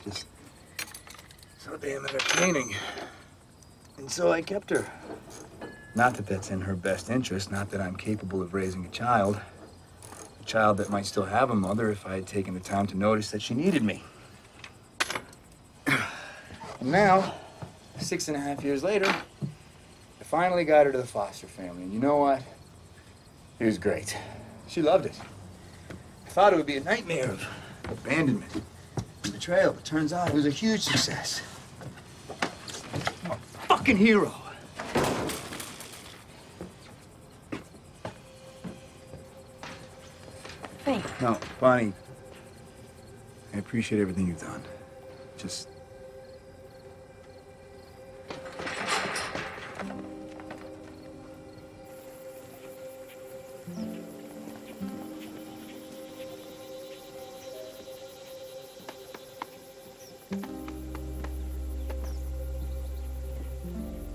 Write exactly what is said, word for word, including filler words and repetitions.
Just so damn entertaining. And so I kept her. Not that that's in her best interest, not that I'm capable of raising a child. A child that might still have a mother if I had taken the time to notice that she needed me. And now, six and a half years later, I finally got her to the foster family. And you know what? It was great. She loved it. I thought it would be a nightmare of abandonment and betrayal, but turns out it was a huge success. I'm a fucking hero. Thanks. No, Bonnie, I appreciate everything you've done. Just... Mm-hmm.